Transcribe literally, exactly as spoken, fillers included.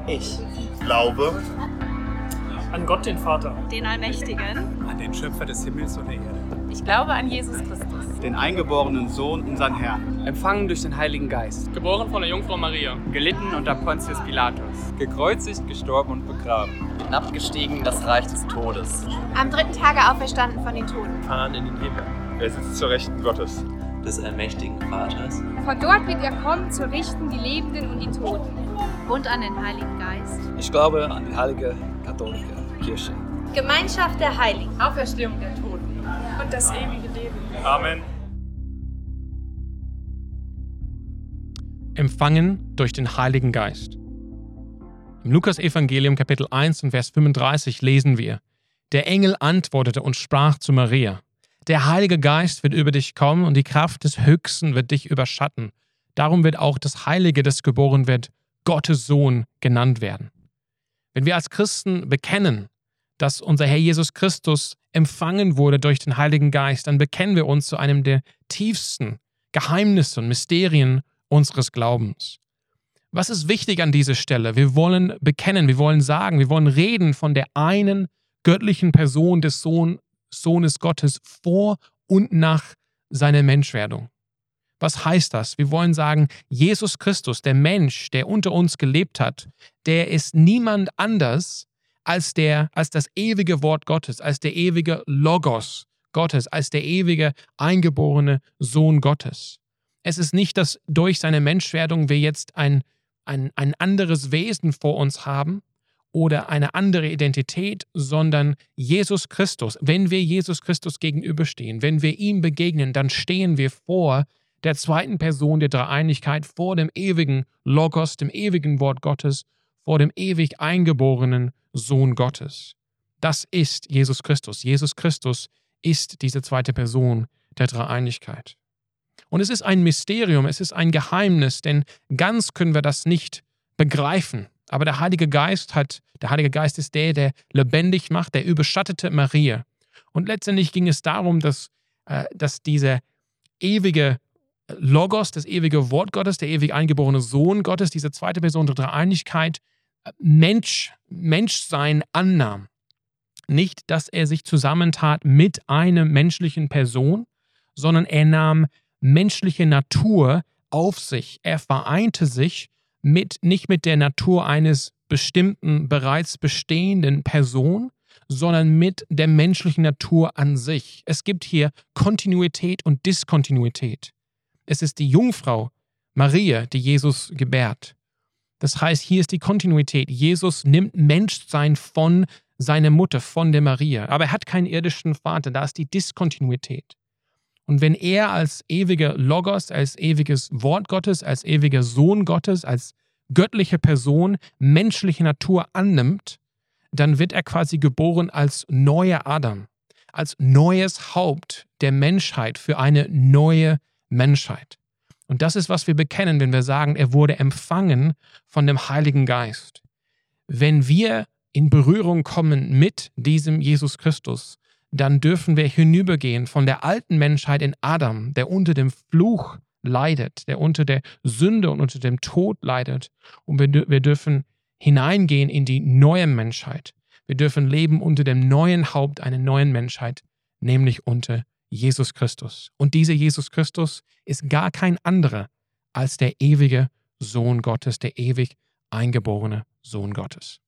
Ich glaube an Gott, den Vater, den Allmächtigen, an den Schöpfer des Himmels und der Erde. Ich glaube an Jesus Christus, den eingeborenen Sohn, unseren Herrn, empfangen durch den Heiligen Geist, geboren von der Jungfrau Maria, gelitten unter Pontius Pilatus, gekreuzigt, gestorben und begraben, abgestiegen in das Reich des Todes, am dritten Tage auferstanden von den Toten, fahren in den Himmel. Er sitzt zur Rechten Gottes, des allmächtigen Vaters. Von dort wird er kommen, zu richten die Lebenden und die Toten. Und an den Heiligen Geist. Ich glaube an die heilige katholische Kirche. Gemeinschaft der Heiligen. Auferstehung der Toten. Und das ewige Leben. Amen. Empfangen durch den Heiligen Geist. Im Lukas-Evangelium Kapitel eins und Vers fünfunddreißig lesen wir: Der Engel antwortete und sprach zu Maria: Der Heilige Geist wird über dich kommen und die Kraft des Höchsten wird dich überschatten. Darum wird auch das Heilige, das geboren wird, Gottes Sohn genannt werden. Wenn wir als Christen bekennen, dass unser Herr Jesus Christus empfangen wurde durch den Heiligen Geist, dann bekennen wir uns zu einem der tiefsten Geheimnisse und Mysterien unseres Glaubens. Was ist wichtig an dieser Stelle? Wir wollen bekennen, wir wollen sagen, wir wollen reden von der einen göttlichen Person des Sohn, Sohnes Gottes vor und nach seiner Menschwerdung. Was heißt das? Wir wollen sagen, Jesus Christus, der Mensch, der unter uns gelebt hat, der ist niemand anders als, der, als das ewige Wort Gottes, als der ewige Logos Gottes, als der ewige eingeborene Sohn Gottes. Es ist nicht, dass durch seine Menschwerdung wir jetzt ein, ein, ein anderes Wesen vor uns haben oder eine andere Identität, sondern Jesus Christus. Wenn wir Jesus Christus gegenüberstehen, wenn wir ihm begegnen, dann stehen wir vor der zweiten Person der Dreieinigkeit, vor dem ewigen Logos, dem ewigen Wort Gottes, vor dem ewig eingeborenen Sohn Gottes. Das ist Jesus Christus. Jesus Christus ist diese zweite Person der Dreieinigkeit. Und es ist ein Mysterium, es ist ein Geheimnis, denn ganz können wir das nicht begreifen. Aber der Heilige Geist hat, der Heilige Geist ist der, der lebendig macht, der überschattete Maria. Und letztendlich ging es darum, dass, äh, dass dieser ewige Logos, das ewige Wort Gottes, der ewig eingeborene Sohn Gottes, diese zweite Person der Dreieinigkeit, Mensch, Menschsein annahm. Nicht, dass er sich zusammentat mit einer menschlichen Person, sondern er nahm menschliche Natur auf sich. Er vereinte sich mit, nicht mit der Natur eines bestimmten, bereits bestehenden Person, sondern mit der menschlichen Natur an sich. Es gibt hier Kontinuität und Diskontinuität. Es ist die Jungfrau Maria, die Jesus gebärt. Das heißt, hier ist die Kontinuität. Jesus nimmt Menschsein von seiner Mutter, von der Maria. Aber er hat keinen irdischen Vater. Da ist die Diskontinuität. Und wenn er als ewiger Logos, als ewiges Wort Gottes, als ewiger Sohn Gottes, als göttliche Person menschliche Natur annimmt, dann wird er quasi geboren als neuer Adam, als neues Haupt der Menschheit für eine neue Menschheit. Und das ist, was wir bekennen, wenn wir sagen, er wurde empfangen von dem Heiligen Geist. Wenn wir in Berührung kommen mit diesem Jesus Christus, dann dürfen wir hinübergehen von der alten Menschheit in Adam, der unter dem Fluch leidet, der unter der Sünde und unter dem Tod leidet. Und wir, wir dürfen hineingehen in die neue Menschheit. Wir dürfen leben unter dem neuen Haupt einer neuen Menschheit, nämlich unter Jesus Christus. Und dieser Jesus Christus ist gar kein anderer als der ewige Sohn Gottes, der ewig eingeborene Sohn Gottes.